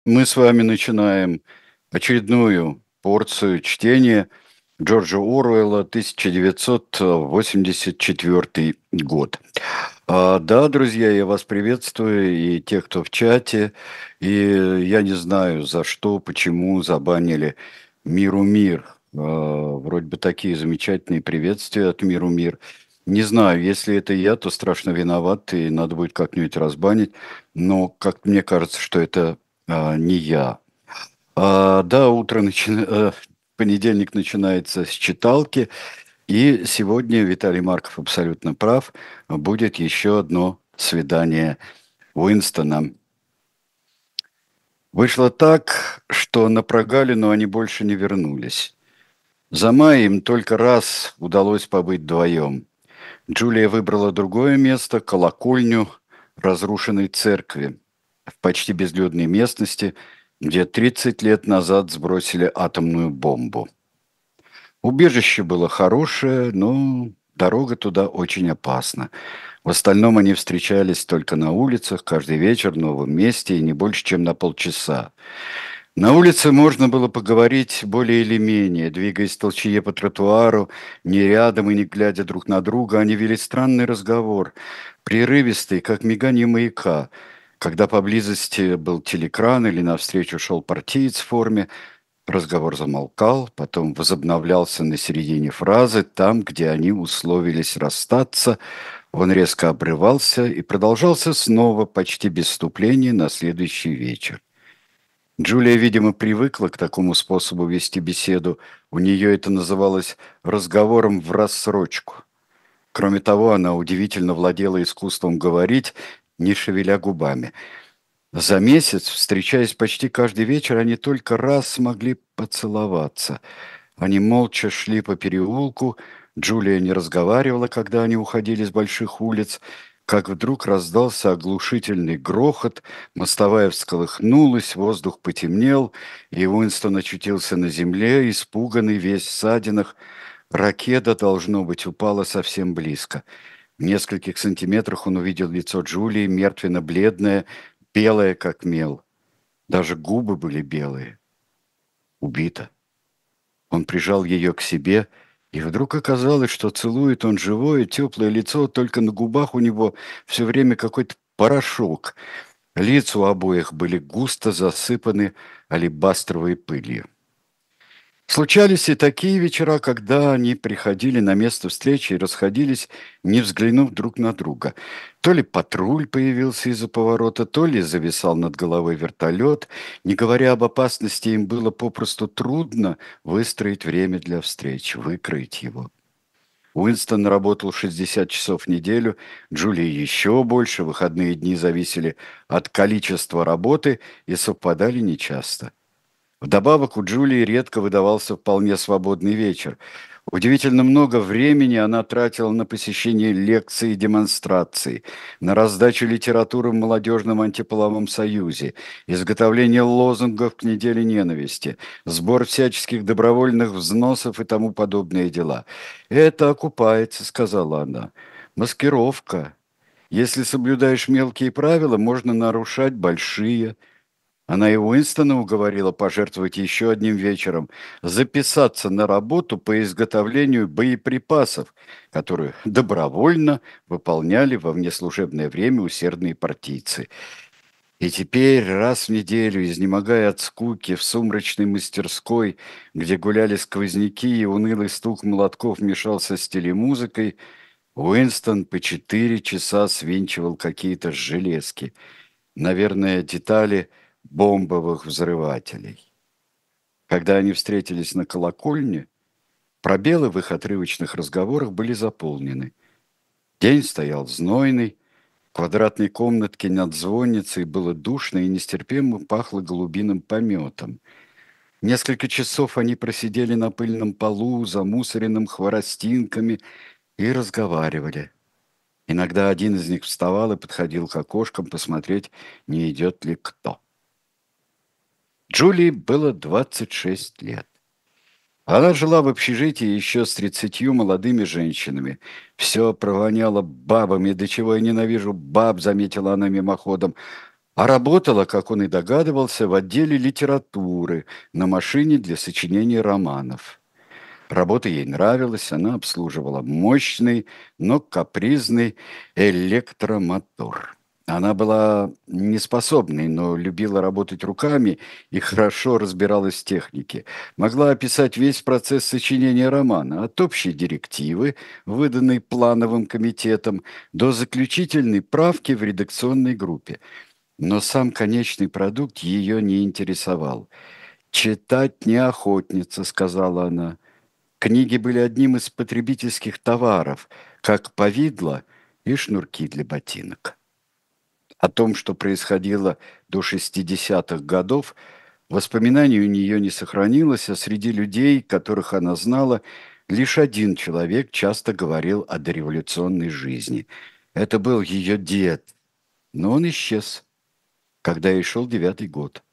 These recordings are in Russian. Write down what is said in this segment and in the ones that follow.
Мы с вами начинаем очередную порцию чтения Джорджа Оруэлла, 1984 год. Да, друзья, я вас приветствую, и тех, кто в чате. И я не знаю, за что, почему забанили «Миру мир». Вроде бы такие замечательные приветствия от «Миру мир». Не знаю, если это я, то страшно виноват, и надо будет как-нибудь разбанить. Но как мне кажется, что это не я. Да, понедельник начинается с читалки, и сегодня Виталий Марков абсолютно прав, будет еще одно свидание Уинстона. Вышло так, что на прогалину они больше не вернулись. За май им только раз удалось побыть вдвоем. Джулия выбрала другое место, колокольню разрушенной церкви в почти безлюдной местности, где 30 лет назад сбросили атомную бомбу. Убежище было хорошее, но дорога туда очень опасна. В остальном они встречались только на улицах, каждый вечер в новом месте и не больше, чем на полчаса. На улице можно было поговорить более или менее, двигаясь толчее по тротуару, не рядом и не глядя друг на друга, они вели странный разговор, прерывистый, как мигание маяка. Когда поблизости был телекран или навстречу шел партиец в форме, разговор замолкал, потом возобновлялся на середине фразы, там, где они условились расстаться, он резко обрывался и продолжался снова, почти без вступления, на следующий вечер. Джулия, видимо, привыкла к такому способу вести беседу. У нее это называлось разговором в рассрочку. Кроме того, она удивительно владела искусством говорить, не шевеля губами. За месяц, встречаясь почти каждый вечер, они только раз смогли поцеловаться. Они молча шли по переулку. Джулия не разговаривала, когда они уходили с больших улиц. Как вдруг раздался оглушительный грохот, мостовая всколыхнулась, воздух потемнел, и Уинстон очутился на земле, испуганный, весь в ссадинах. Ракета, должно быть, упала совсем близко. В нескольких сантиметрах он увидел лицо Джулии, мертвенно-бледное, белое, как мел. Даже губы были белые. Убита. Он прижал ее к себе, и вдруг оказалось, что целует он живое, теплое лицо, только на губах у него все время какой-то порошок. Лица у обоих были густо засыпаны алебастровой пылью. Случались и такие вечера, когда они приходили на место встречи и расходились, не взглянув друг на друга. То ли патруль появился из-за поворота, то ли зависал над головой вертолет. Не говоря об опасности, им было попросту трудно выстроить время для встреч, выкроить его. Уинстон работал 60 часов в неделю, Джулия еще больше, выходные дни зависели от количества работы и совпадали нечасто. Вдобавок у Джулии редко выдавался вполне свободный вечер. Удивительно много времени она тратила на посещение лекций и демонстраций, на раздачу литературы в молодежном антиполовом союзе, изготовление лозунгов к неделе ненависти, сбор всяческих добровольных взносов и тому подобные дела. «Это окупается», — сказала она. «Маскировка. Если соблюдаешь мелкие правила, можно нарушать большие». Она и Уинстона уговорила пожертвовать еще одним вечером, записаться на работу по изготовлению боеприпасов, которые добровольно выполняли во внеслужебное время усердные партийцы. И теперь раз в неделю, изнемогая от скуки в сумрачной мастерской, где гуляли сквозняки и унылый стук молотков мешался с телемузыкой, Уинстон по 4 часа свинчивал какие-то железки. Наверное, детали бомбовых взрывателей. Когда они встретились на колокольне, пробелы в их отрывочных разговорах были заполнены. День стоял знойный, в квадратной комнатке над звонницей было душно и нестерпимо пахло голубиным пометом. Несколько часов они просидели на пыльном полу, замусоренным хворостинками, и разговаривали. Иногда один из них вставал и подходил к окошкам посмотреть, не идет ли кто. Джулии было 26 лет. Она жила в общежитии еще с 30 молодыми женщинами. Все провоняло бабами, до чего я ненавижу баб, заметила она мимоходом. А работала, как он и догадывался, в отделе литературы на машине для сочинения романов. Работа ей нравилась, она обслуживала мощный, но капризный электромотор. Она была неспособной, но любила работать руками и хорошо разбиралась в технике. Могла описать весь процесс сочинения романа, от общей директивы, выданной плановым комитетом, до заключительной правки в редакционной группе. Но сам конечный продукт ее не интересовал. «Читать не охотница», — сказала она. Книги были одним из потребительских товаров, как повидло и шнурки для ботинок. О том, что происходило до 60-х годов, воспоминаний у нее не сохранилось, а среди людей, которых она знала, лишь один человек часто говорил о дореволюционной жизни. Это был ее дед, но он исчез, когда ей шел 9-й год.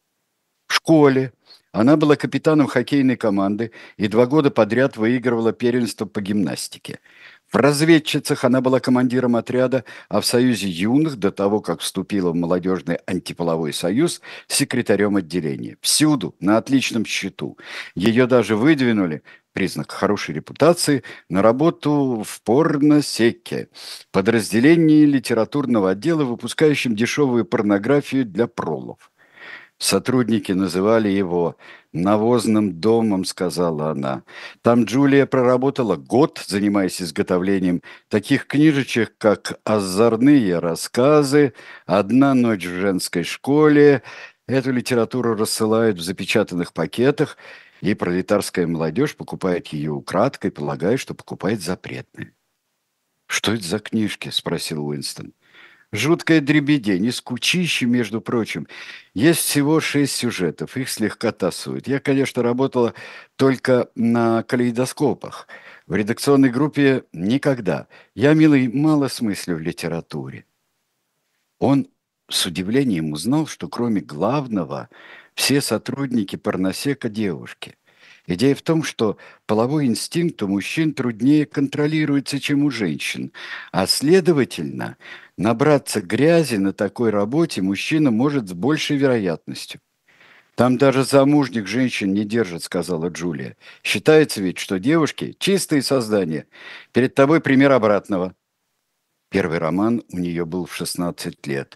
В школе она была капитаном хоккейной команды и 2 года подряд выигрывала первенство по гимнастике. В разведчицах она была командиром отряда, а в Союзе юных, до того, как вступила в молодежный антиполовой союз, секретарем отделения. Всюду, на отличном счету. Ее даже выдвинули, признак хорошей репутации, на работу в порносеке, подразделении литературного отдела, выпускающем дешевую порнографию для пролов. Сотрудники называли его «навозным домом», сказала она. Там Джулия проработала год, занимаясь изготовлением таких книжечек, как «Озорные рассказы», «Одна ночь в женской школе». Эту литературу рассылают в запечатанных пакетах, и пролетарская молодежь покупает ее украдкой, полагая, что покупает запретные. «Что это за книжки?» – спросил Уинстон. Жуткая дребедень, и скучище, между прочим. Есть всего 6 сюжетов, их слегка тасуют. Я, конечно, работала только на калейдоскопах. В редакционной группе никогда. Я, милый, мало смыслю в литературе. Он с удивлением узнал, что кроме главного, все сотрудники порносека девушки. Идея в том, что половой инстинкт у мужчин труднее контролируется, чем у женщин, а следовательно, набраться грязи на такой работе мужчина может с большей вероятностью. «Там даже замужних женщин не держат», — сказала Джулия. «Считается ведь, что девушки — чистые создания. Перед тобой пример обратного». Первый роман у нее был в 16 лет.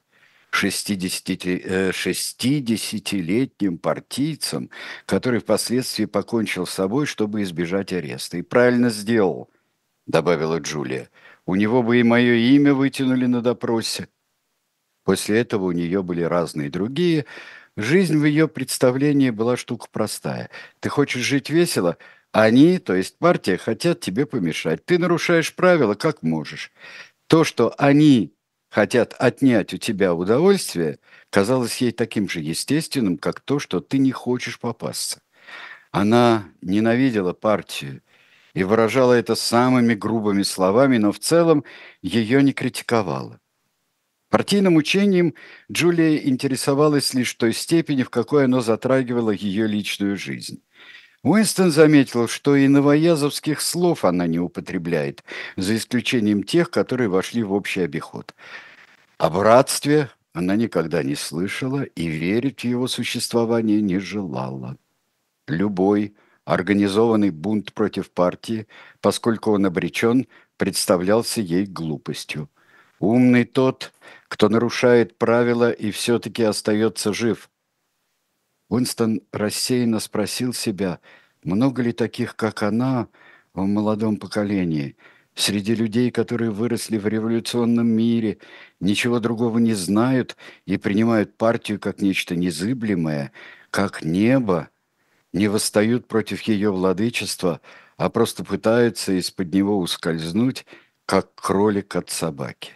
60-летним партийцем, который впоследствии покончил с собой, чтобы избежать ареста. «И правильно сделал», — добавила Джулия. «У него бы и мое имя вытянули на допросе». После этого у нее были разные другие. Жизнь в ее представлении была штука простая. Ты хочешь жить весело? Они, то есть партия, хотят тебе помешать. Ты нарушаешь правила, как можешь. То, что они хотят отнять у тебя удовольствие, казалось ей таким же естественным, как то, что ты не хочешь попасться. Она ненавидела партию и выражала это самыми грубыми словами, но в целом ее не критиковала. Партийным учением Джулия интересовалась лишь в той степени, в какой оно затрагивало ее личную жизнь. Уинстон заметил, что и новоязовских слов она не употребляет, за исключением тех, которые вошли в общий обиход. О братстве она никогда не слышала и верить в его существование не желала. Любой организованный бунт против партии, поскольку он обречен, представлялся ей глупостью. Умный тот, кто нарушает правила и все-таки остается жив. Уинстон рассеянно спросил себя, много ли таких, как она, в молодом поколении, среди людей, которые выросли в революционном мире, ничего другого не знают и принимают партию как нечто незыблемое, как небо, не восстают против ее владычества, а просто пытаются из-под него ускользнуть, как кролик от собаки.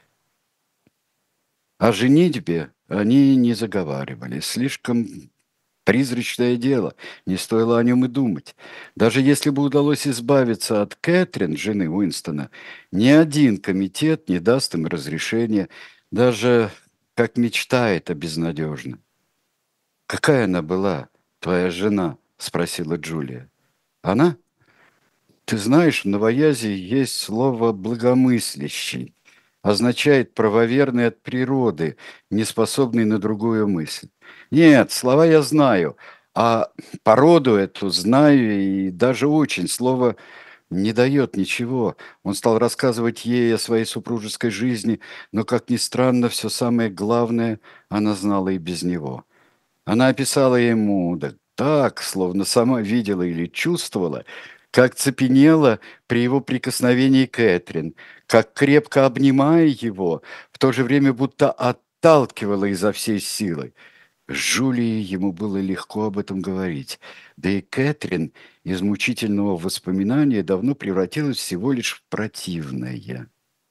О женитьбе они не заговаривали, слишком призрачное дело, не стоило о нем и думать. Даже если бы удалось избавиться от Кэтрин, жены Уинстона, ни один комитет не даст им разрешения, даже как мечта это безнадежно. «Какая она была, твоя жена?» – спросила Джулия. «Она? Ты знаешь, в новоязе есть слово «благомыслящий». означает правоверный от природы, не способный на другую мысль. Нет, слова я знаю, а породу эту знаю и даже очень. Слово не дает ничего. Он стал рассказывать ей о своей супружеской жизни, но, как ни странно, все самое главное она знала и без него. Она описала ему, да так, словно сама видела или чувствовала, как цепенела при его прикосновении Кэтрин, как крепко обнимая его, в то же время будто отталкивала изо всей силы. С Джулией ему было легко об этом говорить, да и Кэтрин из мучительного воспоминания давно превратилась всего лишь в противное.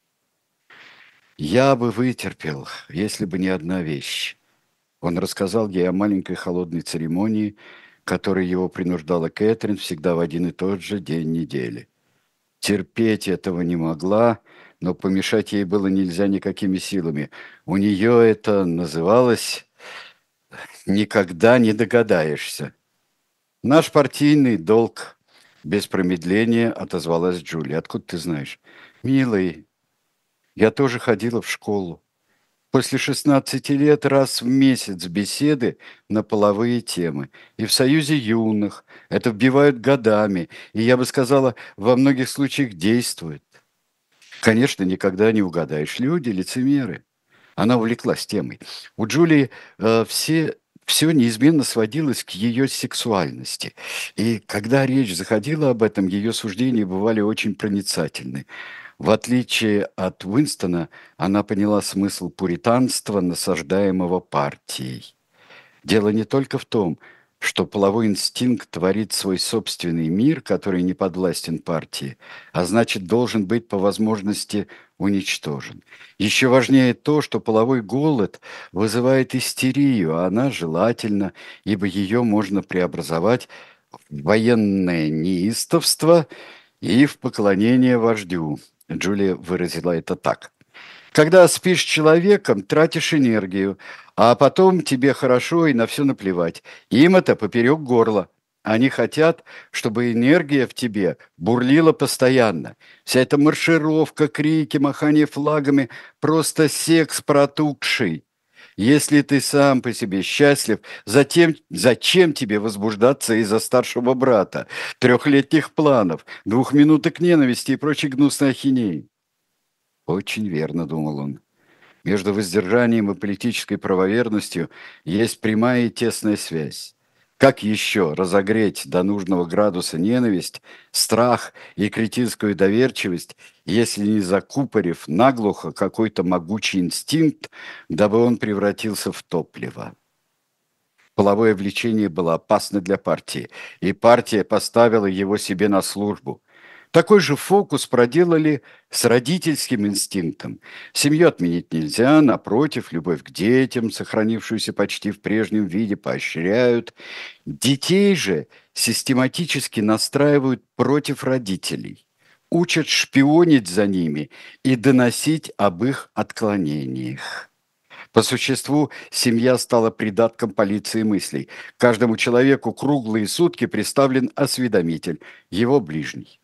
«Я бы вытерпел, если бы не одна вещь». Он рассказал ей о маленькой холодной церемонии, которой его принуждала Кэтрин всегда в один и тот же день недели. Терпеть этого не могла, но помешать ей было нельзя никакими силами. У нее это называлось «никогда не догадаешься». «Наш партийный долг», — без промедления отозвалась Джулия. «Откуда ты знаешь?» «Милый, я тоже ходила в школу. После 16 лет раз в месяц беседы на половые темы. И в Союзе юных. Это вбивают годами. И, я бы сказала, во многих случаях действует. Конечно, никогда не угадаешь. Люди лицемеры. Она увлеклась темой. У Джулии все неизменно сводилось к ее сексуальности. И когда речь заходила об этом, ее суждения бывали очень проницательны. В отличие от Уинстона, она поняла смысл пуританства, насаждаемого партией. Дело не только в том, что половой инстинкт творит свой собственный мир, который не подвластен партии, а значит, должен быть по возможности уничтожен. Еще важнее то, что половой голод вызывает истерию, а она желательна, ибо ее можно преобразовать в военное неистовство и в поклонение вождю. Джулия выразила это так. Когда спишь с человеком, тратишь энергию, а потом тебе хорошо и на все наплевать. Им это поперек горла. Они хотят, чтобы энергия в тебе бурлила постоянно. Вся эта маршировка, крики, махание флагами – просто секс протухший. Если ты сам по себе счастлив, зачем тебе возбуждаться из-за старшего брата, трехлетних планов, 2 минуток ненависти и прочей гнусной ахинеи? Очень верно, думал он. Между воздержанием и политической правоверностью есть прямая и тесная связь. Как еще разогреть до нужного градуса ненависть, страх и кретинскую доверчивость, если не закупорив наглухо какой-то могучий инстинкт, дабы он превратился в топливо? Половое влечение было опасно для партии, и партия поставила его себе на службу. Такой же фокус проделали с родительским инстинктом. Семью отменить нельзя, напротив, любовь к детям, сохранившуюся почти в прежнем виде, поощряют. Детей же систематически настраивают против родителей, учат шпионить за ними и доносить об их отклонениях. По существу, семья стала придатком полиции мыслей. Каждому человеку круглые сутки представлен осведомитель, его ближний.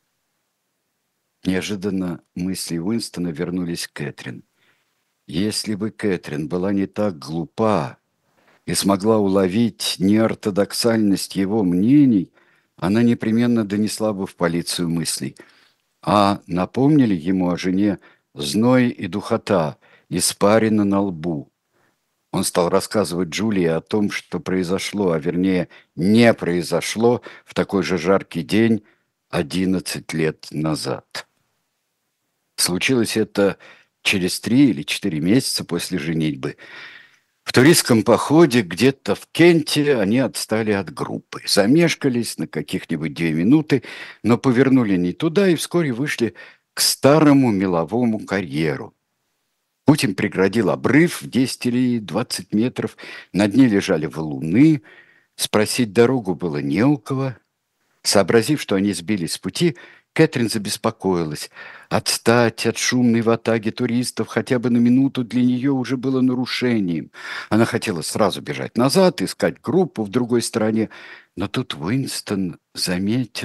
Неожиданно мысли Уинстона вернулись к Кэтрин. Если бы Кэтрин была не так глупа и смогла уловить неортодоксальность его мнений, она непременно донесла бы в полицию мыслей. А напомнили ему о жене зной и духота, испарина на лбу. Он стал рассказывать Джулии о том, что произошло, а вернее не произошло в такой же жаркий день 11 лет назад. Случилось это через 3 или 4 месяца после женитьбы. В туристском походе где-то в Кенте они отстали от группы. Замешкались на каких-нибудь 2 минуты, но повернули не туда и вскоре вышли к старому меловому карьеру. Путь им преградил обрыв в 10 или 20 метров. На дне лежали валуны. Спросить дорогу было не у кого. Сообразив, что они сбились с пути, Кэтрин забеспокоилась. Отстать от шумной ватаги туристов хотя бы на минуту для нее уже было нарушением. Она хотела сразу бежать назад, искать группу в другой стороне. Но тут Уинстон заметил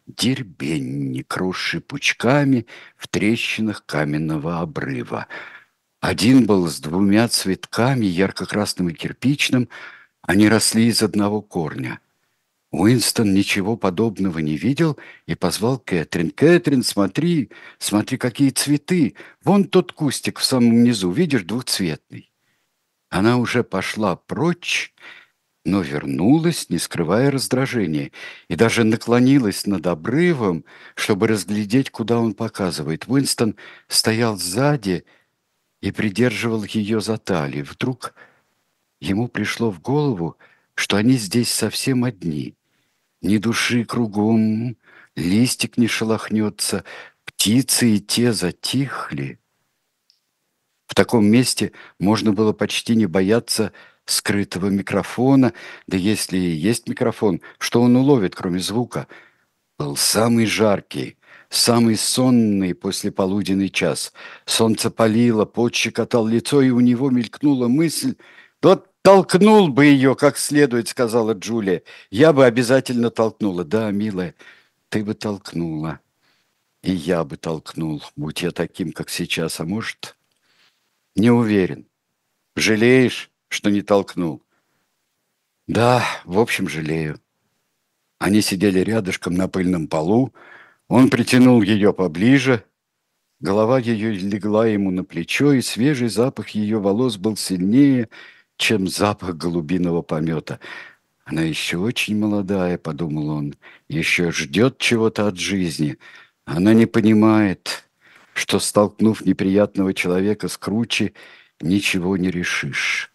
дербенник, росший пучками в трещинах каменного обрыва. Один был с двумя цветками, ярко-красным и кирпичным, они росли из одного корня. Уинстон ничего подобного не видел и позвал Кэтрин. «Кэтрин, смотри, смотри, какие цветы! Вон тот кустик в самом низу, видишь, двухцветный». Она уже пошла прочь, но вернулась, не скрывая раздражения, и даже наклонилась над обрывом, чтобы разглядеть, куда он показывает. Уинстон стоял сзади и придерживал ее за талию. Вдруг ему пришло в голову, что они здесь совсем одни. Ни души кругом, листик не шелохнется, птицы и те затихли. В таком месте можно было почти не бояться скрытого микрофона, да если и есть микрофон, что он уловит, кроме звука? Был самый жаркий, самый сонный послеполуденный час. Солнце палило, пот щекотал лицо, и у него мелькнула мысль: «Вот толкнул бы ее как следует», — сказала Джулия. «Я бы обязательно толкнула». «Да, милая, ты бы толкнула, и я бы толкнул, будь я таким, как сейчас, а может, не уверен. Жалеешь, что не толкнул?» «Да, в общем, жалею». Они сидели рядышком на пыльном полу. Он притянул ее поближе. Голова ее легла ему на плечо, и свежий запах ее волос был сильнее, чем запах голубиного помета. «Она еще очень молодая», — подумал он, — «еще ждет чего-то от жизни. Она не понимает, что, столкнув неприятного человека с круче, ничего не решишь».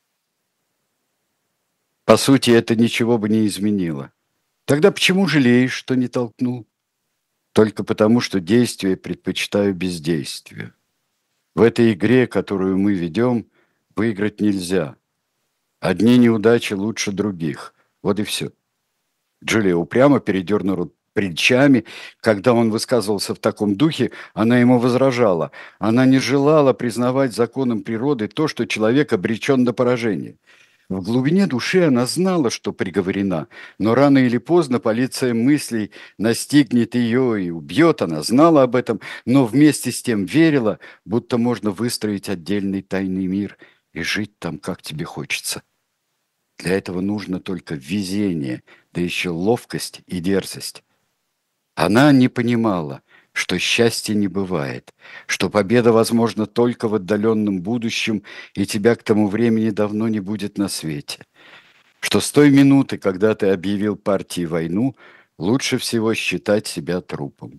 По сути, это ничего бы не изменило. Тогда почему жалеешь, что не толкнул? Только потому, что действие предпочитаю бездействию. В этой игре, которую мы ведем, выиграть нельзя. Одни неудачи лучше других. Вот и все. Джулия упрямо передернула плечами. Когда он высказывался в таком духе, она ему возражала. Она не желала признавать законом природы то, что человек обречен на поражение. В глубине души она знала, что приговорена, но рано или поздно полиция мыслей настигнет ее и убьет. Она знала об этом, но вместе с тем верила, будто можно выстроить отдельный тайный мир и жить там, как тебе хочется. Для этого нужно только везение, да еще ловкость и дерзость. Она не понимала, что счастья не бывает, что победа возможна только в отдаленном будущем, и тебя к тому времени давно не будет на свете. Что с той минуты, когда ты объявил партии войну, лучше всего считать себя трупом.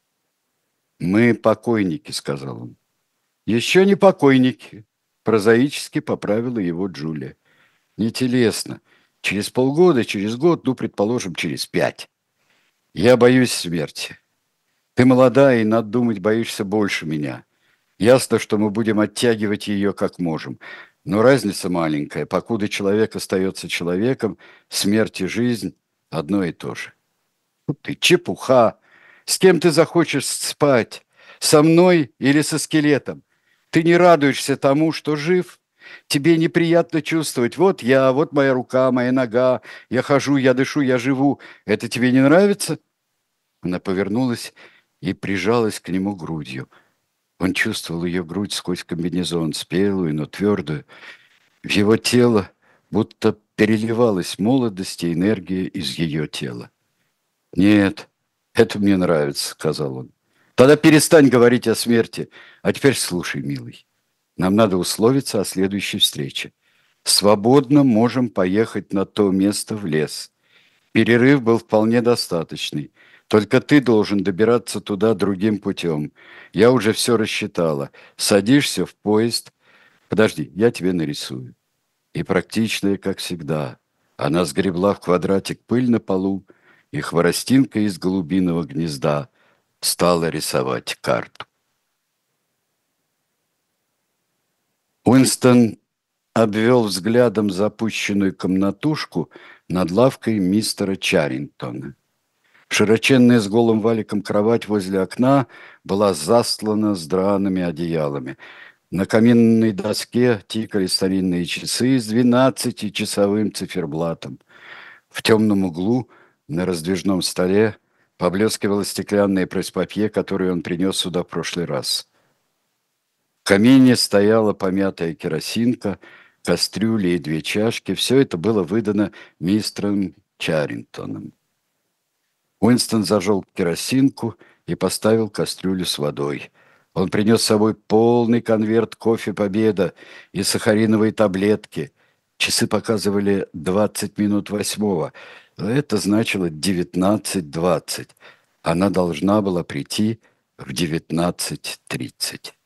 «Мы покойники», — сказал он. «Еще не покойники», — прозаически поправила его Джулия. «Не телесно. Через полгода, через год, ну, предположим, через 5. Я боюсь смерти. Ты молода, и, надо думать, боишься больше меня. Ясно, что мы будем оттягивать ее как можем. Но разница маленькая. Покуда человек остается человеком, смерть и жизнь — одно и то же». «Фу ты, чепуха! С кем ты захочешь спать? Со мной или со скелетом? Ты не радуешься тому, что жив? Тебе неприятно чувствовать: вот я, вот моя рука, моя нога, я хожу, я дышу, я живу. Это тебе не нравится?» Она повернулась и прижалась к нему грудью. Он чувствовал ее грудь сквозь комбинезон, спелую, но твердую. В его тело будто переливалась молодость и энергия из ее тела. «Нет, это мне нравится», — сказал он. «Тогда перестань говорить о смерти. А теперь слушай, милый. Нам надо условиться о следующей встрече. Свободно можем поехать на то место в лес. Перерыв был вполне достаточный. Только ты должен добираться туда другим путем. Я уже все рассчитала. Садишься в поезд. Подожди, я тебе нарисую». И практичная, как всегда, она сгребла в квадратик пыль на полу, и хворостинка из голубиного гнезда стала рисовать карту. Уинстон обвел взглядом запущенную комнатушку над лавкой мистера Чаррингтона. Широченная с голым валиком кровать возле окна была застлана драными одеялами. На каминной доске тикали старинные часы с 12-часовым циферблатом. В темном углу на раздвижном столе Поблескивало стеклянное пресс-папье, которое он принес сюда в прошлый раз. В камине стояла помятая керосинка, кастрюли и две чашки. Все это было выдано мистером Чаррингтоном. Уинстон зажег керосинку и поставил кастрюлю с водой. Он принес с собой полный конверт кофе «Победа» и сахариновые таблетки. Часы показывали 20 минут восьмого. Это значило 19:20. Она должна была прийти в 19:30.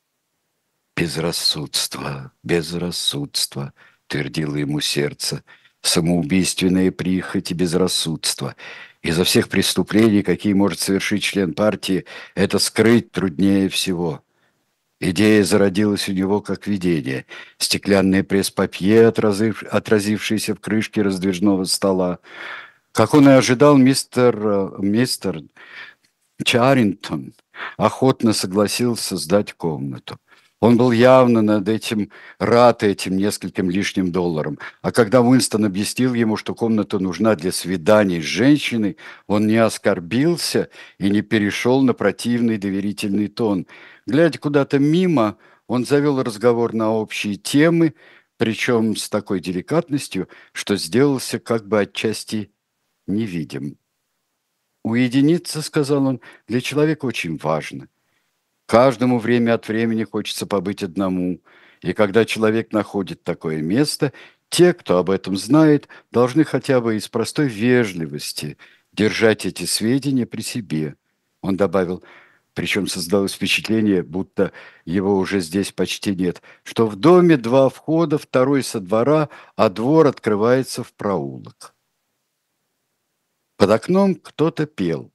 «Безрассудство, безрассудство», — твердило ему сердце, «самоубийственная прихоть и безрассудство. Изо всех преступлений, какие может совершить член партии, это скрыть труднее всего». Идея зародилась у него как видение. Стеклянное пресс-папье, отразившееся в крышке раздвижного стола. Как он и ожидал, мистер Чаррингтон охотно согласился сдать комнату. Он был явно рад этим нескольким лишним долларам. А когда Уинстон объяснил ему, что комната нужна для свиданий с женщиной, он не оскорбился и не перешел на противный доверительный тон. Глядя куда-то мимо, он завел разговор на общие темы, причем с такой деликатностью, что сделался как бы отчасти невидим. «Уединиться, — сказал он, — для человека очень важно. Каждому время от времени хочется побыть одному, и когда человек находит такое место, те, кто об этом знает, должны хотя бы из простой вежливости держать эти сведения при себе». Он добавил, причем создалось впечатление, будто его уже здесь почти нет, что в доме два входа, второй со двора, а двор открывается в проулок. Под окном кто-то пел.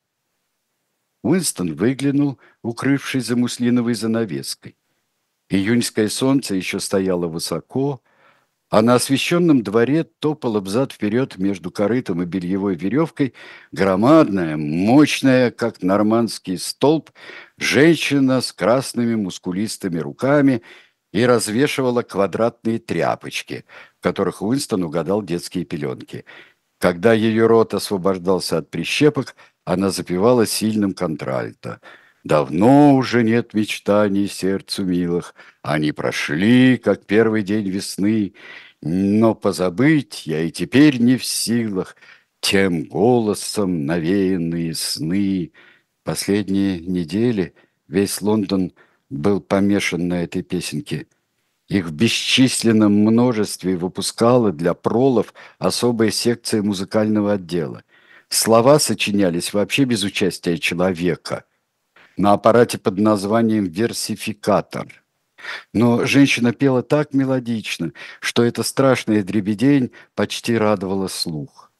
Уинстон выглянул, укрывшись за муслиновой занавеской. Июньское солнце еще стояло высоко, а на освещенном дворе топала взад-вперед между корытом и бельевой веревкой громадная, мощная, как нормандский столб, женщина с красными мускулистыми руками и развешивала квадратные тряпочки, в которых Уинстон угадал детские пеленки. Когда ее рот освобождался от прищепок, она запевала сильным контральто. «Давно уже нет мечтаний сердцу милых, они прошли, как первый день весны, но позабыть я и теперь не в силах тем голосом навеянные сны». Последние недели весь Лондон был помешан на этой песенке. Их в бесчисленном множестве выпускала для пролов особая секция музыкального отдела. Слова сочинялись вообще без участия человека на аппарате под названием версификатор. Но женщина пела так мелодично, что эта страшная дребедень почти радовала слух.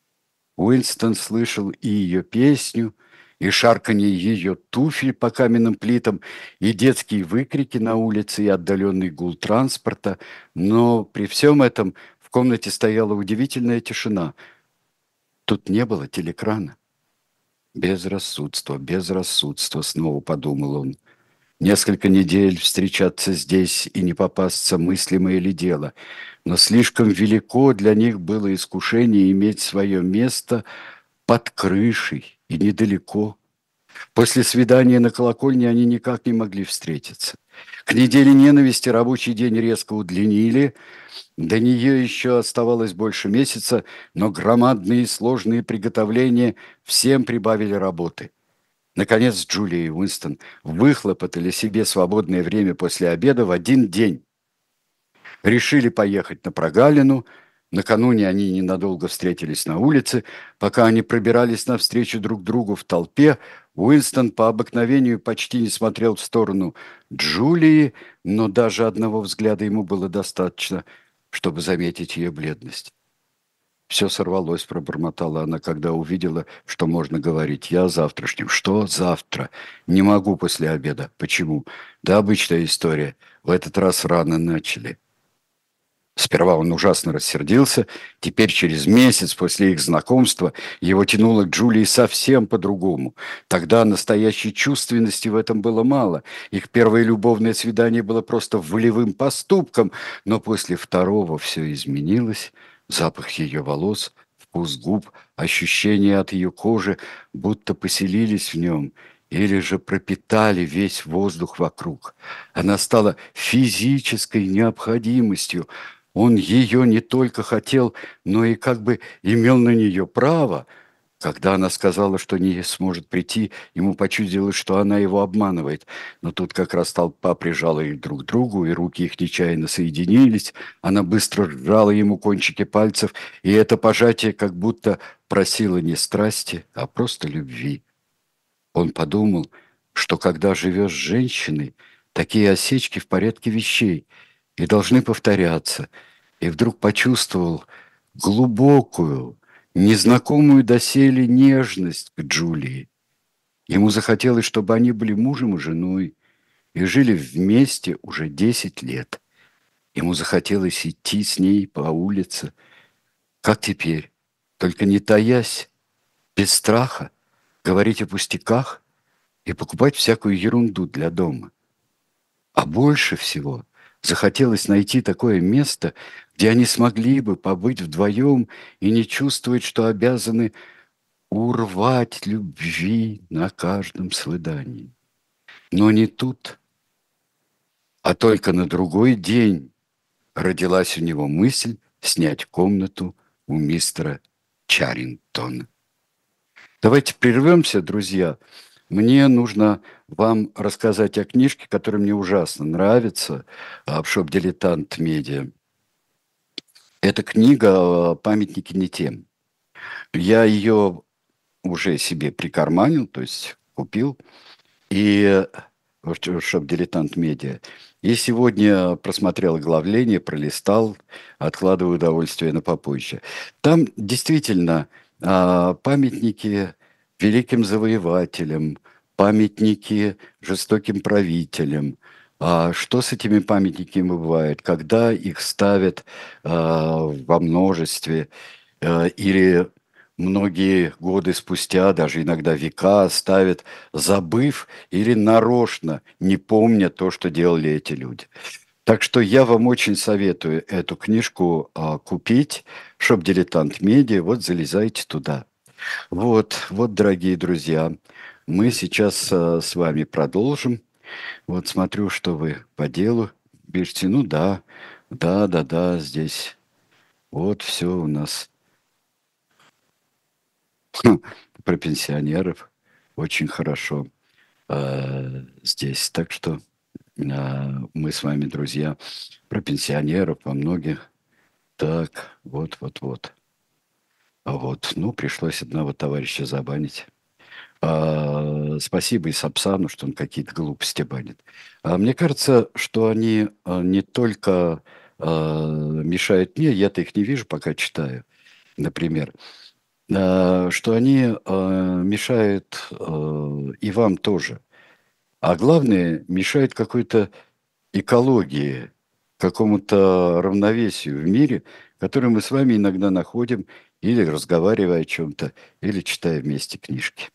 Уинстон слышал и ее песню, и шарканье ее туфель по каменным плитам, и детские выкрики на улице, и отдаленный гул транспорта. Но при всем этом в комнате стояла удивительная тишина. Тут не было телекрана. «Безрассудство, безрассудство», — снова подумал он. «Несколько недель встречаться здесь и не попасться, мыслимое ли дело. Но слишком велико для них было искушение иметь свое место под крышей и недалеко. После свидания на колокольне они никак не могли встретиться. К неделе ненависти рабочий день резко удлинили. До нее еще оставалось больше месяца, но громадные и сложные приготовления всем прибавили работы. Наконец Джулия и Уинстон выхлопотали себе свободное время после обеда в один день. Решили поехать на прогалину. Накануне они ненадолго встретились на улице. Пока они пробирались навстречу друг другу в толпе, Уинстон по обыкновению почти не смотрел в сторону Джулии, но даже одного взгляда ему было достаточно, чтобы заметить ее бледность. «Все сорвалось», — пробормотала она, когда увидела, что можно говорить. «Я о завтрашнем». «Что завтра?» «Не могу после обеда». «Почему?» «Да обычная история. В этот раз рано начали». Сперва он ужасно рассердился, теперь через месяц после их знакомства его тянуло к Джулии совсем по-другому. Тогда настоящей чувственности в этом было мало. Их первое любовное свидание было просто волевым поступком, но после второго все изменилось. Запах ее волос вкус губ, ощущения от ее кожи будто поселились в нем или же пропитали весь воздух вокруг. Она стала физической необходимостью. Он ее не только хотел, но и как бы имел на нее право. Когда она сказала, что не сможет прийти, ему почудилось, что она его обманывает. Но тут как раз толпа прижала их друг к другу, и руки их нечаянно соединились. Она быстро сжала ему кончики пальцев, и это пожатие как будто просило не страсти, а просто любви. Он подумал, что когда живешь с женщиной, такие осечки в порядке вещей и должны повторяться. И вдруг почувствовал глубокую, незнакомую доселе нежность к Джулии. Ему захотелось, чтобы они были мужем и женой и жили вместе уже 10 лет. Ему захотелось идти с ней по улице, как теперь, только не таясь, без страха, говорить о пустяках и покупать всякую ерунду для дома. А больше всего захотелось найти такое место, где они смогли бы побыть вдвоем и не чувствовать, что обязаны урвать любви на каждом свидании. Но не тут, а только на другой день родилась у него мысль снять комнату у мистера Чаррингтона. Давайте прервемся, друзья. Мне нужно вам рассказать о книжке, которая мне ужасно нравится, в «Шоп-дилетант Медиа». Это книга «Памятники не тем». Я ее уже себе прикарманил, то есть купил, и «Шоп-дилетант Медиа». И сегодня просмотрел оглавление, пролистал, откладываю удовольствие на попозже. Там действительно памятники великим завоевателям, памятники жестоким правителям. Что с этими памятниками бывает, когда их ставят во множестве или многие годы спустя, даже иногда века, ставят, забыв или нарочно, не помня то, что делали эти люди. Так что я вам очень советую эту книжку купить. «Шоп-дилетант Медиа». Вот залезайте туда. Вот, дорогие друзья, мы сейчас с вами продолжим. Вот смотрю, что вы по делу пишете. Ну да, здесь вот все у нас про пенсионеров. Очень хорошо здесь. Так что мы с вами, друзья, про пенсионеров во многих. Так, вот. Ну, пришлось одного товарища забанить. Спасибо и Сапсану, что он какие-то глупости банит. Мне кажется, что они не только мешают мне, я-то их не вижу, пока читаю, например, что они мешают и вам тоже. А главное, мешают какой-то экологии, какому-то равновесию в мире, который мы с вами иногда находим, или разговаривая о чем-то, или читая вместе книжки.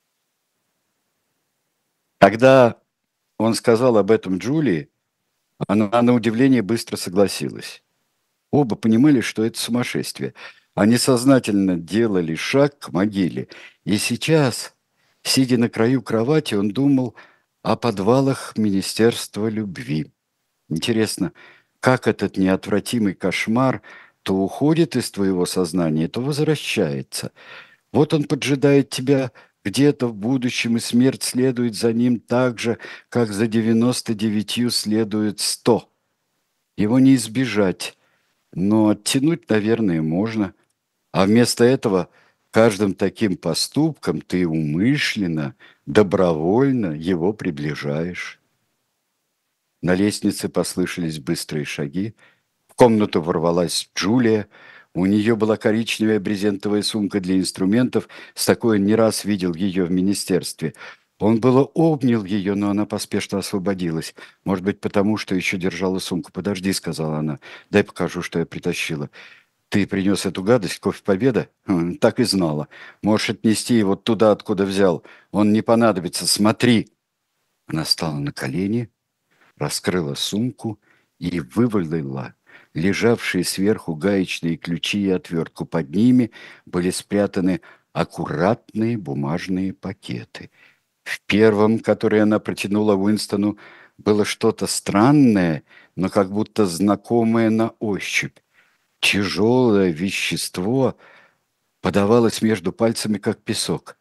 Когда он сказал об этом Джулии, она на удивление быстро согласилась. Оба понимали, что это сумасшествие. Они сознательно делали шаг к могиле. И сейчас, сидя на краю кровати, он думал о подвалах Министерства любви. Интересно, как этот неотвратимый кошмар то уходит из твоего сознания, то возвращается. Вот он поджидает тебя где-то в будущем, и смерть следует за ним так же, как за 99 следует 100. Его не избежать, но оттянуть, наверное, можно. А вместо этого каждым таким поступком ты умышленно, добровольно его приближаешь. На лестнице послышались быстрые шаги. В комнату ворвалась Джулия. У нее была коричневая брезентовая сумка для инструментов. С такой он не раз видел ее в министерстве. Он было обнял ее, но она поспешно освободилась. Может быть, потому что еще держала сумку. «Подожди», — сказала она, — «дай покажу, что я притащила». «Ты принес эту гадость, кофе Победа?» «Так и знала. Можешь отнести его туда, откуда взял. Он не понадобится. Смотри». Она стала на колени, раскрыла сумку и вывалила Лежавшие сверху гаечные ключи и отвертку под ними были спрятаны аккуратные бумажные пакеты. В первом, который она протянула Уинстону, было что-то странное, но как будто знакомое на ощупь. Тяжелое вещество подавалось между пальцами, как песок.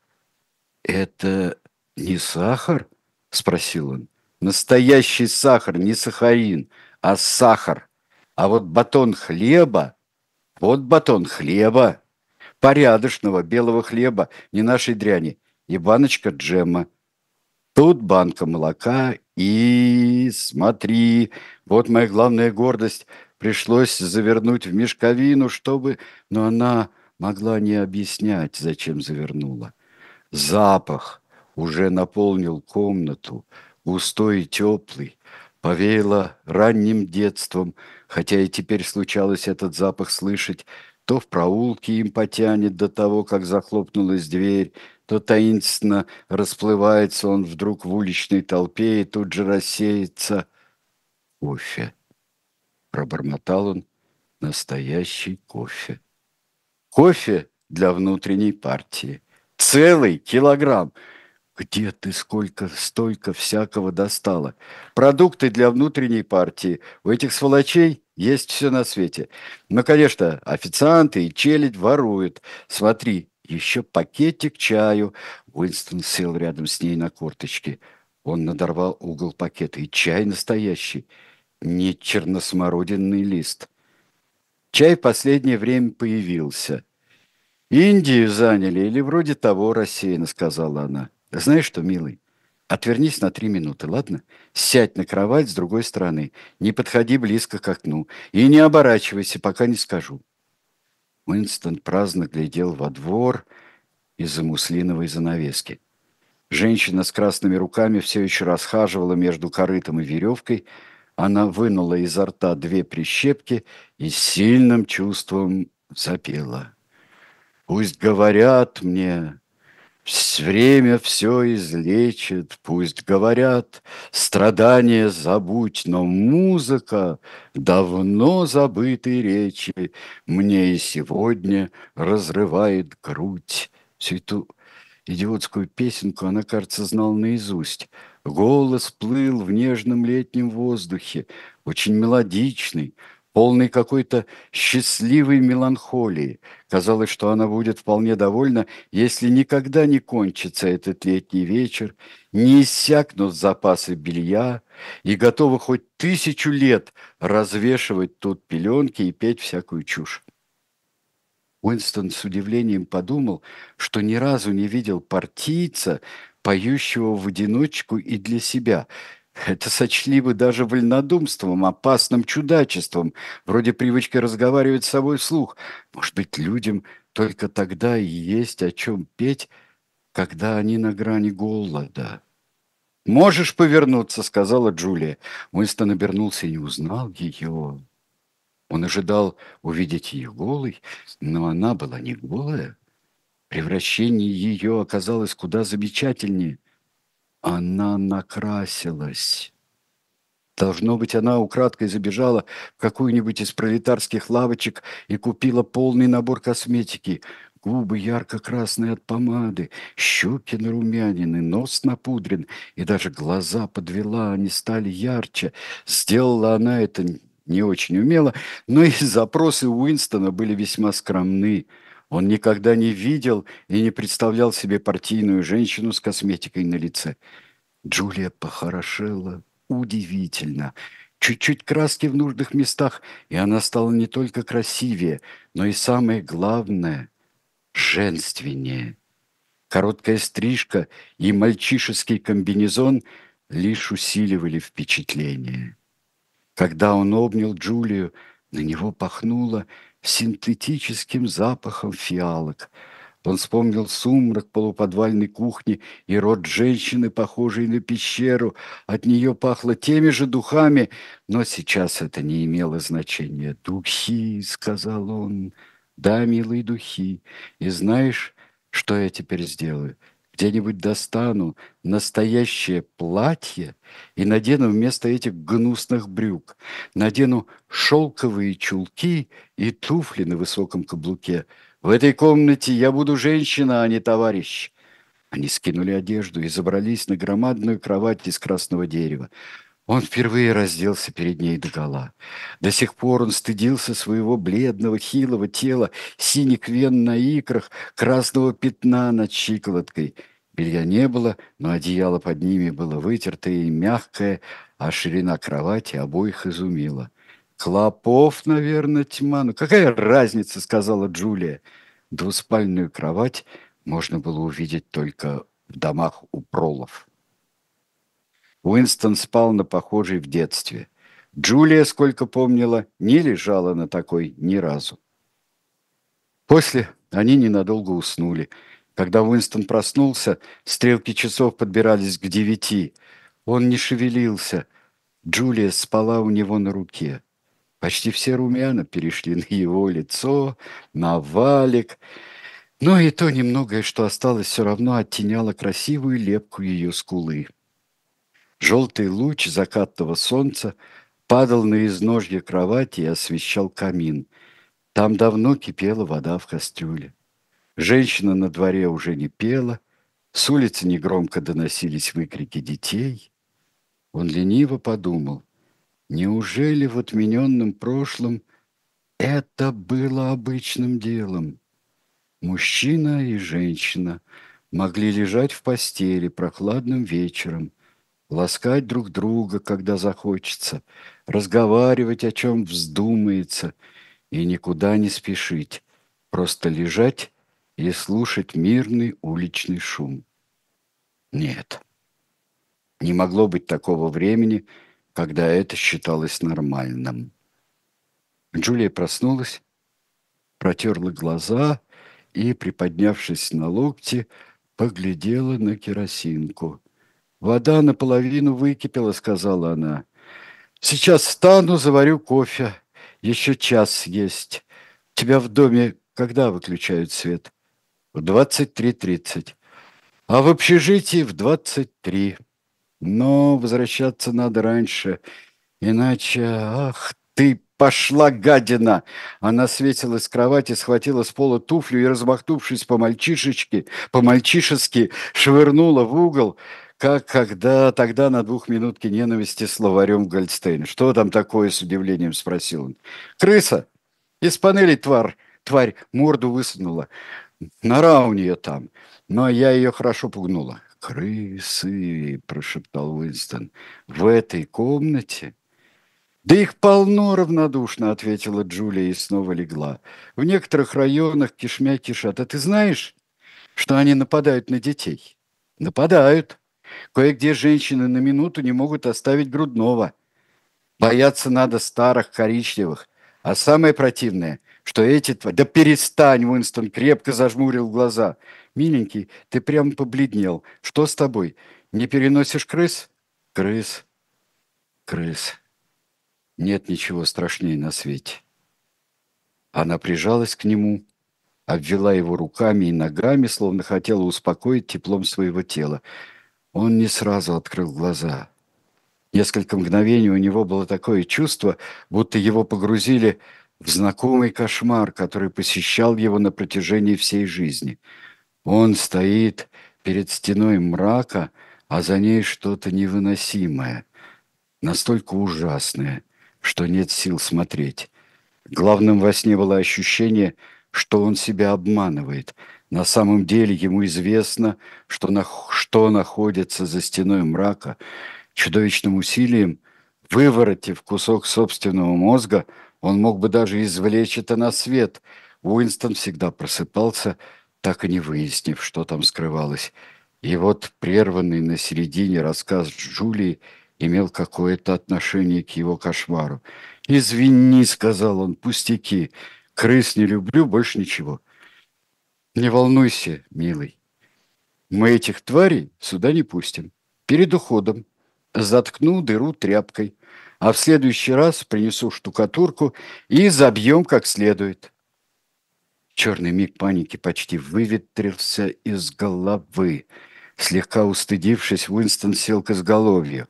«Это не сахар?» – спросил он. «Настоящий сахар, не сахарин, а сахар. А вот батон хлеба, вот батон хлеба, порядочного белого хлеба, не нашей дряни, и баночка джема. Тут банка молока и... Смотри, вот моя главная гордость. Пришлось завернуть в мешковину, чтобы... Но она могла не объяснять, зачем завернула. Запах уже наполнил комнату, густой и теплый, повеяло ранним детством, хотя и теперь случалось этот запах слышать, то в проулке им потянет до того, как захлопнулась дверь, то таинственно расплывается он вдруг в уличной толпе и тут же рассеется. Кофе, пробормотал он, настоящий кофе. Кофе для внутренней партии. Целый килограмм. Где ты столько всякого достала? Продукты для внутренней партии. У этих сволочей есть все на свете. Но, конечно, официанты и челядь воруют. Смотри, еще пакетик чаю. Уинстон сел рядом с ней на корточке. Он надорвал угол пакета. И чай настоящий, не черносмородинный лист. Чай в последнее время появился. «Индию заняли или вроде того, рассеянно сказала она. Знаешь что, милый, отвернись на 3 минуты, ладно? Сядь на кровать с другой стороны, не подходи близко к окну и не оборачивайся, пока не скажу». Уинстон праздно глядел во двор из-за муслиновой занавески. Женщина с красными руками все еще расхаживала между корытом и веревкой. Она вынула изо рта 2 прищепки и с сильным чувством запела. «Пусть говорят мне, время все излечит, пусть говорят, страдания забудь, но музыка давно забытой речи мне и сегодня разрывает грудь». Всю эту идиотскую песенку она, кажется, знала наизусть. Голос плыл в нежном летнем воздухе, очень мелодичный, полный какой-то счастливой меланхолии. Казалось, что она будет вполне довольна, если никогда не кончится этот летний вечер, не иссякнут запасы белья и готова хоть 1000 лет развешивать тут пеленки и петь всякую чушь. Уинстон с удивлением подумал, что ни разу не видел партийца, поющего в одиночку и для себя. Это сочли бы даже вольнодумством, опасным чудачеством, вроде привычки разговаривать с собой вслух. Может быть, людям только тогда и есть о чем петь, когда они на грани голода. «Можешь повернуться», — сказала Джулия. Уинстон обернулся и не узнал ее. Он ожидал увидеть ее голой, но она была не голая. Превращение ее оказалось куда замечательнее. Она накрасилась. Должно быть, она украдкой забежала в какую-нибудь из пролетарских лавочек и купила полный набор косметики. Губы ярко-красные от помады, щеки нарумянины, нос напудрен, и даже глаза подвела, они стали ярче. Сделала она это не очень умело, но и запросы Уинстона были весьма скромны. Он никогда не видел и не представлял себе партийную женщину с косметикой на лице. Джулия похорошела удивительно. Чуть-чуть краски в нужных местах, и она стала не только красивее, но и самое главное – женственнее. Короткая стрижка и мальчишеский комбинезон лишь усиливали впечатление. Когда он обнял Джулию, на него пахнуло синтетическим запахом фиалок. Он вспомнил сумрак полуподвальной кухни и рот женщины, похожей на пещеру. От нее пахло теми же духами, но сейчас это не имело значения. «Духи», — сказал он, — «да, милые духи. И знаешь, что я теперь сделаю? Где-нибудь достану настоящее платье и надену вместо этих гнусных брюк. Надену шелковые чулки и туфли на высоком каблуке. В этой комнате я буду женщина, а не товарищ. Они скинули одежду и забрались на громадную кровать из красного дерева. Он впервые разделся перед ней догола. До сих пор он стыдился своего бледного, хилого тела, синих вен на икрах, красного пятна над щиколоткой. Белья не было, но одеяло под ними было вытертое и мягкое, а ширина кровати обоих изумила. «Клопов, наверное, тьма. Ну, какая разница?» — сказала Джулия. Двуспальную кровать можно было увидеть только в домах у пролов. Уинстон спал на похожей в детстве. Джулия, сколько помнила, не лежала на такой ни разу. После они ненадолго уснули. Когда Уинстон проснулся, стрелки часов подбирались к 9. Он не шевелился. Джулия спала у него на руке. Почти все румяна перешли на его лицо, на валик. Но и то немногое, что осталось, все равно оттеняло красивую лепку ее скулы. Желтый луч закатного солнца падал на изножье кровати и освещал камин. Там давно кипела вода в кастрюле. Женщина на дворе уже не пела, с улицы негромко доносились выкрики детей. Он лениво подумал, неужели в отмененном прошлом это было обычным делом? Мужчина и женщина могли лежать в постели прохладным вечером, ласкать друг друга, когда захочется, разговаривать, о чем вздумается, и никуда не спешить, просто лежать и слушать мирный уличный шум. Нет, не могло быть такого времени, когда это считалось нормальным. Джулия проснулась, протерла глаза и, приподнявшись на локти, поглядела на керосинку. «Вода наполовину выкипела», — сказала она. «Сейчас встану, заварю кофе. Еще час есть. У тебя в доме когда выключают свет?» «В 23:30. А в общежитии в 23. Но возвращаться надо раньше, иначе... Ах ты, пошла гадина!» Она светилась с кровати, схватила с пола туфлю и, размахнувшись по-мальчишески швырнула в угол, как когда тогда на 2 минутке ненависти словарем Гольдстейна. «Что там такое?» — с удивлением спросил он. «Крыса! Из панели тварь морду высунула. Нора у нее там, но я ее хорошо пугнула». «Крысы!» — прошептал Уинстон. «В этой комнате?» «Да их полно!» — равнодушно ответила Джулия и снова легла. «В некоторых районах кишмя кишат. А ты знаешь, что они нападают на детей?» «Нападают. Кое-где женщины на минуту не могут оставить грудного. Бояться надо старых коричневых. А самое противное, что эти твари...» «Да перестань!» — Уинстон крепко зажмурил глаза. «Миленький, ты прямо побледнел. Что с тобой? Не переносишь крыс?» «Крыс, крыс. Нет ничего страшнее на свете». Она прижалась к нему, обвела его руками и ногами, словно хотела успокоить теплом своего тела. Он не сразу открыл глаза. Несколько мгновений у него было такое чувство, будто его погрузили в знакомый кошмар, который посещал его на протяжении всей жизни. Он стоит перед стеной мрака, а за ней что-то невыносимое, настолько ужасное, что нет сил смотреть. Главным во сне было ощущение, что он себя обманывает. На самом деле ему известно, что находится за стеной мрака. Чудовищным усилием, выворотив кусок собственного мозга, он мог бы даже извлечь это на свет. Уинстон всегда просыпался, так и не выяснив, что там скрывалось. И вот прерванный на середине рассказ Джулии имел какое-то отношение к его кошмару. «Извини», — сказал он, — «пустяки. Крыс не люблю, больше ничего». «Не волнуйся, милый. Мы этих тварей сюда не пустим. Перед уходом заткну дыру тряпкой, а в следующий раз принесу штукатурку и забьем как следует». Черный миг паники почти выветрился из головы. Слегка устыдившись, Уинстон сел к изголовью.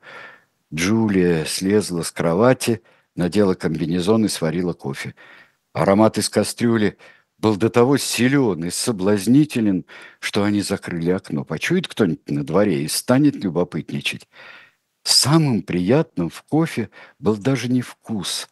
Джулия слезла с кровати, надела комбинезон и сварила кофе. Аромат из кастрюли был до того силен и соблазнителен, что они закрыли окно. Почует кто-нибудь на дворе и станет любопытничать. Самым приятным в кофе был даже не вкус,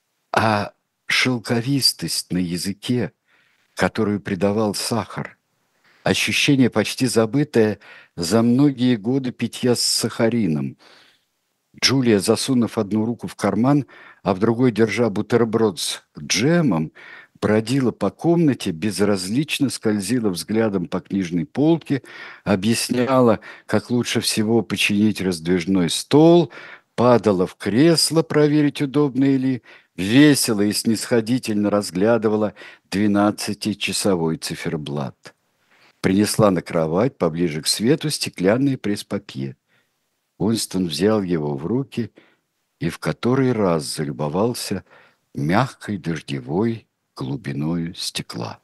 а шелковистость на языке, которую придавал сахар. Ощущение, почти забытое за многие годы питья с сахарином. Джулия, засунув одну руку в карман, а в другой, держа бутерброд с джемом, бродила по комнате, безразлично скользила взглядом по книжной полке, объясняла, как лучше всего починить раздвижной стол, падала в кресло, проверить, удобно ли, весело и снисходительно разглядывала 12-часовой циферблат. Принесла на кровать поближе к свету стеклянное пресс-папье. Уинстон взял его в руки и в который раз залюбовался мягкой дождевой глубиной стекла.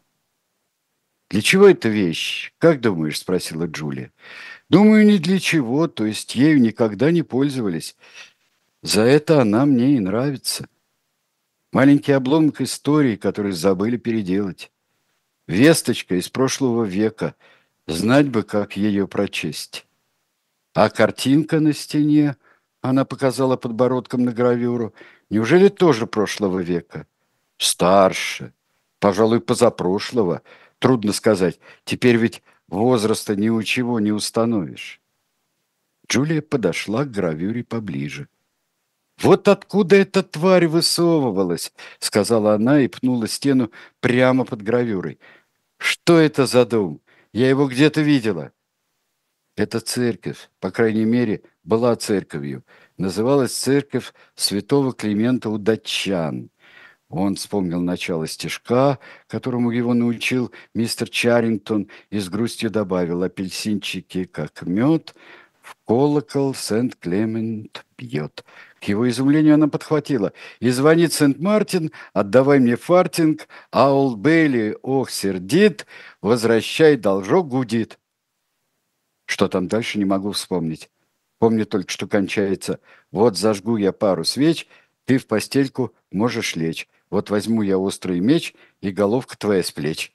«Для чего эта вещь? Как думаешь?» – спросила Джулия. «Думаю, ни для чего, то есть ею никогда не пользовались. За это она мне и нравится. Маленький обломок истории, который забыли переделать. Весточка из прошлого века. Знать бы, как ее прочесть. А картинка на стене, она показала подбородком на гравюру, неужели тоже прошлого века? Старше, пожалуй, позапрошлого. Трудно сказать. Теперь ведь возраста ни у чего не установишь. Джулия подошла к гравюре поближе. «Вот откуда эта тварь высовывалась», — сказала она и пнула стену прямо под гравюрой. «Что это за дом? Я его где-то видела». Это церковь, по крайней мере, была церковью. Называлась церковь святого Климента у датчан. Он вспомнил начало стишка, которому его научил мистер Чаррингтон, и с грустью добавил: «Апельсинчики, как мед, в колокол Сент-Клемент бьет». К его изумлению она подхватила: «И звонит Сент-Мартин, отдавай мне фартинг, а Олд Бейли, ох, сердит, возвращай должок, гудит». Что там дальше, не могу вспомнить. Помню только, что кончается: «Вот зажгу я пару свеч, ты в постельку можешь лечь. Вот возьму я острый меч, и головка твоя с плеч».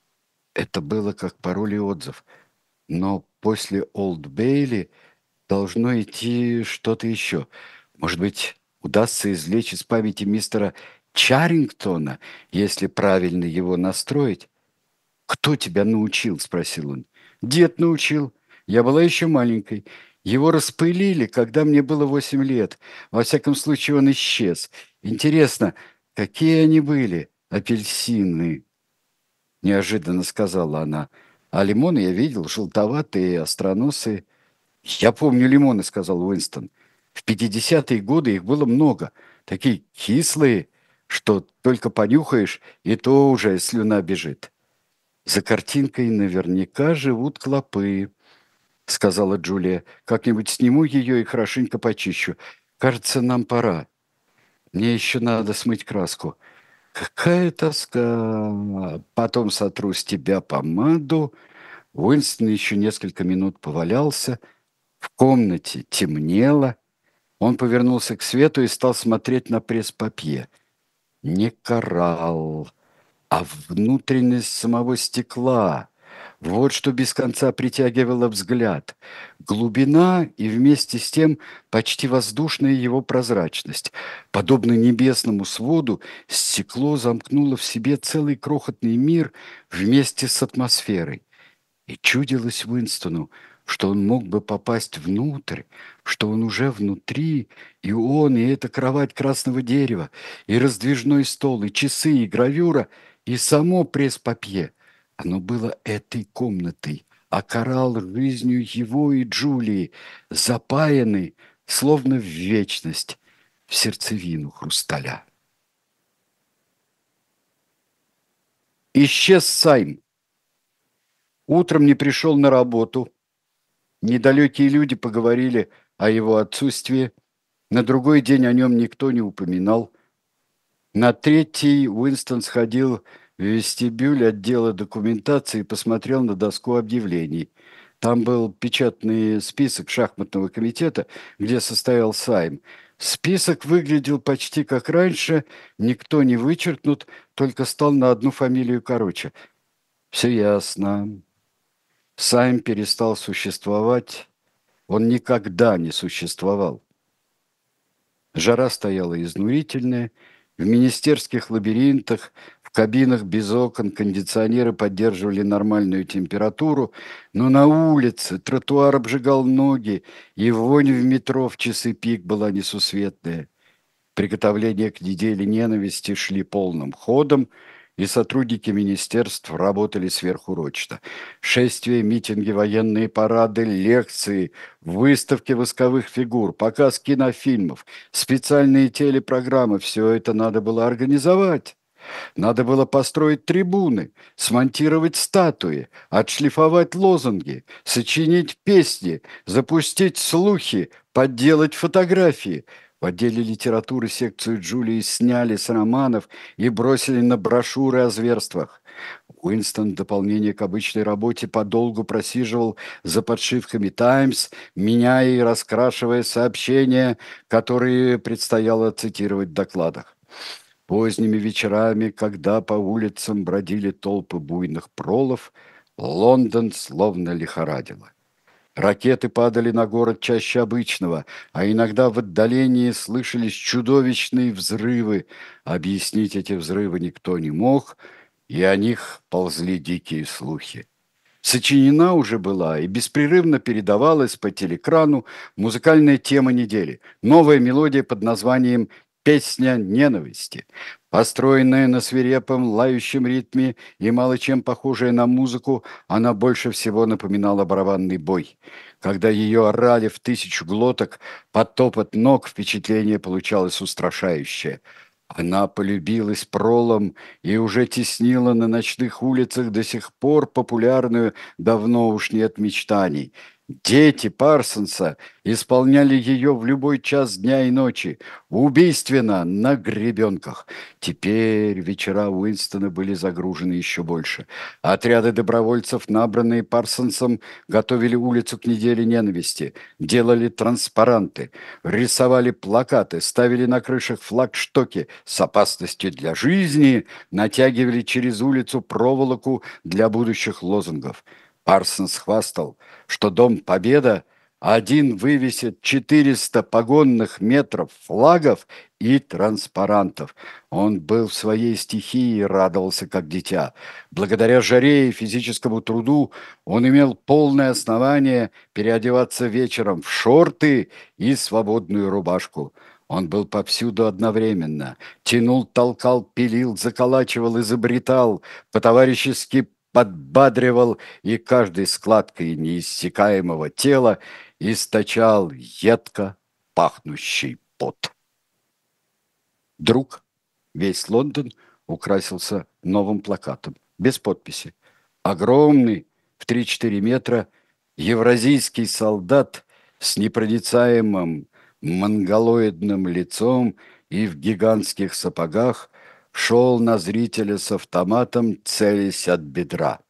Это было как пароль и отзыв. Но после Олд Бейли должно идти что-то еще. Может быть, удастся извлечь из памяти мистера Чаррингтона, если правильно его настроить? «Кто тебя научил?» – спросил он. «Дед научил. Я была еще маленькой. Его распылили, когда мне было 8 лет. Во всяком случае, он исчез. Интересно, какие они были? Апельсины?» – неожиданно сказала она. «А лимоны я видел, желтоватые, остроносые». «Я помню лимоны», – сказал Уинстон. «В 50-е годы их было много. Такие кислые, что только понюхаешь, и то уже слюна бежит». «За картинкой наверняка живут клопы», — сказала Джулия. «Как-нибудь сниму ее и хорошенько почищу. Кажется, нам пора. Мне еще надо смыть краску. Какая тоска! Потом сотру с тебя помаду». Уинстон еще несколько минут повалялся. В комнате темнело. Он повернулся к свету и стал смотреть на пресс-папье. Не коралл, а внутренность самого стекла. Вот что без конца притягивало взгляд. Глубина и вместе с тем почти воздушная его прозрачность. Подобно небесному своду, стекло замкнуло в себе целый крохотный мир вместе с атмосферой. И чудилось Уинстону, что он мог бы попасть внутрь, что он уже внутри, и он, и эта кровать красного дерева, и раздвижной стол, и часы, и гравюра, и само пресс-папье. Оно было этой комнатой, а коралл жизнью его и Джулии, запаянный, словно в вечность, в сердцевину хрусталя. Исчез Сайм. Утром не пришел на работу. Недалекие люди поговорили о его отсутствии. На другой день о нем никто не упоминал. На третий Уинстон сходил В вестибюле отдела документации посмотрел на доску объявлений. Там был печатный список шахматного комитета, где состоял Сайм. Список выглядел почти как раньше, никто не вычеркнут, только стал на одну фамилию короче. Все ясно. Сайм перестал существовать. Он никогда не существовал. Жара стояла изнурительная. В министерских лабиринтах, в кабинах без окон кондиционеры поддерживали нормальную температуру, но на улице тротуар обжигал ноги, и вонь в метро в часы пик была несусветная. Приготовления к неделе ненависти шли полным ходом, и сотрудники министерств работали сверхурочно. Шествия, митинги, военные парады, лекции, выставки восковых фигур, показ кинофильмов, специальные телепрограммы – все это надо было организовать. Надо было построить трибуны, смонтировать статуи, отшлифовать лозунги, сочинить песни, запустить слухи, подделать фотографии. В отделе литературы секцию Джулии сняли с романов и бросили на брошюры о зверствах. Уинстон в дополнение к обычной работе подолгу просиживал за подшивками «Таймс», меняя и раскрашивая сообщения, которые предстояло цитировать в докладах. Поздними вечерами, когда по улицам бродили толпы буйных пролов, Лондон словно лихорадило. Ракеты падали на город чаще обычного, а иногда в отдалении слышались чудовищные взрывы. Объяснить эти взрывы никто не мог, и о них ползли дикие слухи. Сочинена уже была и беспрерывно передавалась по телекрану музыкальная тема недели. Новая мелодия под названием «Песня ненависти». Построенная на свирепом, лающем ритме и мало чем похожая на музыку, она больше всего напоминала барабанный бой. Когда ее орали в тысячу глоток, под топот ног впечатление получалось устрашающее. Она полюбилась пролом и уже теснила на ночных улицах до сих пор популярную «Давно уж нет мечтаний». Дети Парсонса исполняли ее в любой час дня и ночи, убийственно, на гребенках. Теперь вечера Уинстона были загружены еще больше. Отряды добровольцев, набранные Парсонсом, готовили улицу к неделе ненависти, делали транспаранты, рисовали плакаты, ставили на крышах флагштоки с опасностью для жизни, натягивали через улицу проволоку для будущих лозунгов. Парсонс хвастал, что Дом Победа один вывесит 400 погонных метров флагов и транспарантов. Он был в своей стихии и радовался как дитя. Благодаря жаре и физическому труду он имел полное основание переодеваться вечером в шорты и свободную рубашку. Он был повсюду одновременно. Тянул, толкал, пилил, заколачивал, изобретал, по-товарищески подбадривал, и каждой складкой неиссякаемого тела источал едко пахнущий пот. Вдруг весь Лондон украсился новым плакатом, без подписи. Огромный, в 3-4 метра, евразийский солдат с непроницаемым монголоидным лицом и в гигантских сапогах шел на зрителя с автоматом, целясь от бедра.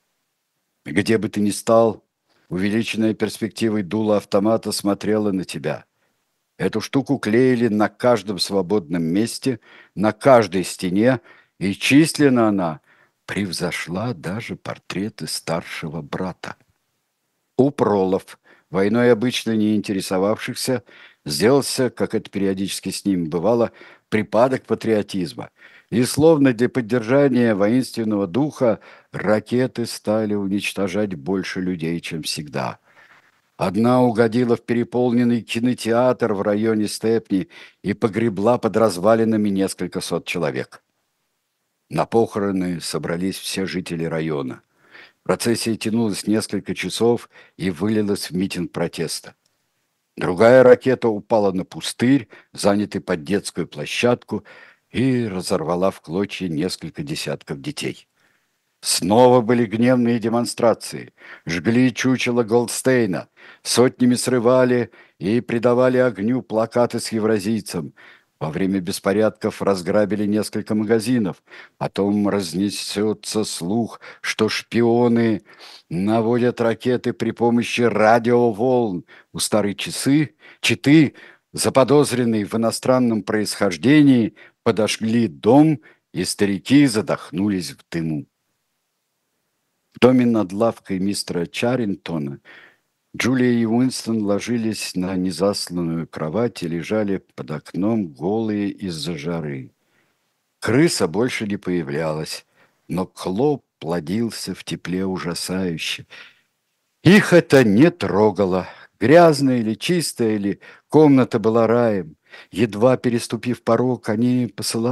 Где бы ты ни стал, увеличенная перспективой дула автомата смотрела на тебя. Эту штуку клеили на каждом свободном месте, на каждой стене, и численно она превзошла даже портреты старшего брата. У пролов, войной обычно не интересовавшихся, сделался, как это периодически с ним бывало, припадок патриотизма. И словно для поддержания воинственного духа ракеты стали уничтожать больше людей, чем всегда. Одна угодила в переполненный кинотеатр в районе Степни и погребла под развалинами несколько сот человек. На похороны собрались все жители района. Процессия тянулась несколько часов и вылилась в митинг протеста. Другая ракета упала на пустырь, занятый под детскую площадку, и разорвала в клочья несколько десятков детей. Снова были гневные демонстрации. Жгли чучело Голдстейна, сотнями срывали и придавали огню плакаты с евразийцем. Во время беспорядков разграбили несколько магазинов. Потом разнесется слух, что шпионы наводят ракеты при помощи радиоволн. У старой Читы, заподозренные в иностранном происхождении, подожгли дом, и старики задохнулись в дыму. В доме над лавкой мистера Чаррингтона Джулия и Уинстон ложились на незасланную кровать и лежали под окном голые из-за жары. Крыса больше не появлялась, но клоп плодился в тепле ужасающе. Их это не трогало. Грязная или чистая, или комната была раем. Едва переступив порог, они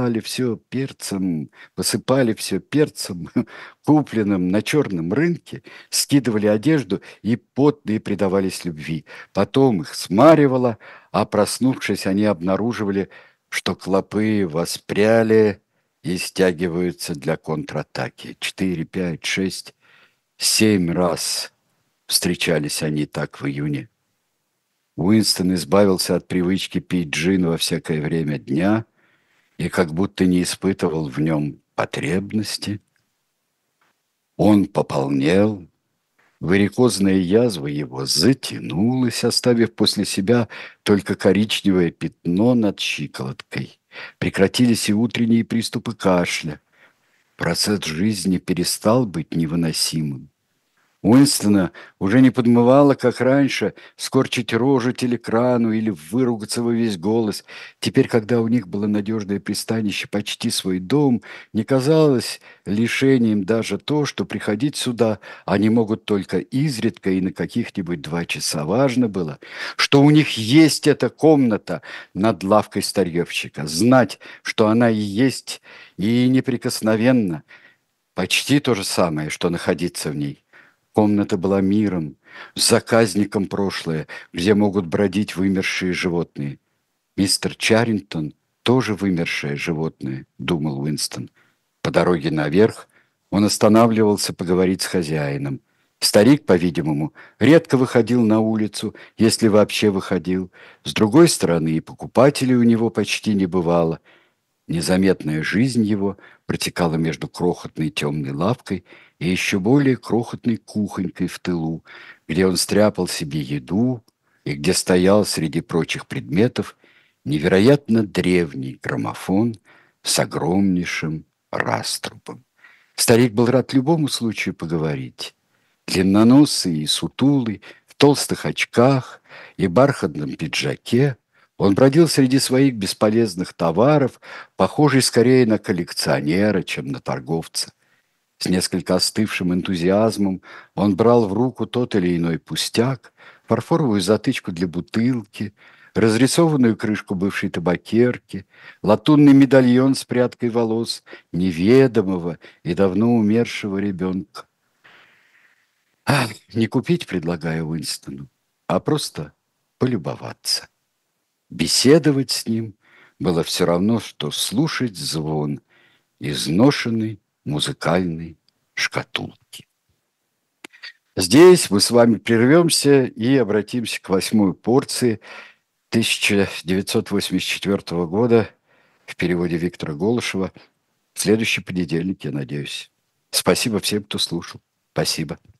посыпали все перцем, купленным на черном рынке, скидывали одежду и потные предавались любви. Потом их смаривало, а проснувшись, они обнаруживали, что клопы воспряли и стягиваются для контратаки. 4, 5, 6, 7 раз встречались они так в июне. Уинстон избавился от привычки пить джин во всякое время дня и как будто не испытывал в нем потребности. Он пополнел, варикозная язва его затянулась, оставив после себя только коричневое пятно над щиколоткой. Прекратились и утренние приступы кашля. Процесс жизни перестал быть невыносимым. Уинстона уже не подмывало, как раньше, скорчить рожу телекрану или выругаться во весь голос. Теперь, когда у них было надежное пристанище, почти свой дом, не казалось лишением даже то, что приходить сюда они могут только изредка и на каких-нибудь 2 часа. Важно было, что у них есть эта комната над лавкой старьевщика, знать, что она и есть, и неприкосновенна. Почти то же самое, что находиться в ней. Комната была миром, заказником прошлое, где могут бродить вымершие животные. Мистер Чаррингтон тоже вымершее животное, думал Уинстон. По дороге наверх он останавливался поговорить с хозяином. Старик, по-видимому, редко выходил на улицу, если вообще выходил. С другой стороны, и покупателей у него почти не бывало. Незаметная жизнь его протекала между крохотной темной лавкой и еще более крохотной кухонькой в тылу, где он стряпал себе еду и где стоял среди прочих предметов невероятно древний граммофон с огромнейшим раструбом. Старик был рад любому случаю поговорить. Длинноносый и сутулый, в толстых очках и бархатном пиджаке, он бродил среди своих бесполезных товаров, похожий скорее на коллекционера, чем на торговца. С несколько остывшим энтузиазмом он брал в руку тот или иной пустяк, фарфоровую затычку для бутылки, разрисованную крышку бывшей табакерки, латунный медальон с прядкой волос неведомого и давно умершего ребенка. Не купить, предлагаю Уинстону, а просто полюбоваться. Беседовать с ним было все равно, что слушать звон изношенной музыкальной шкатулки. Здесь мы с вами прервемся и обратимся к 8-й порции 1984 года в переводе Виктора Голышева в следующий понедельник, я надеюсь. Спасибо всем, кто слушал. Спасибо.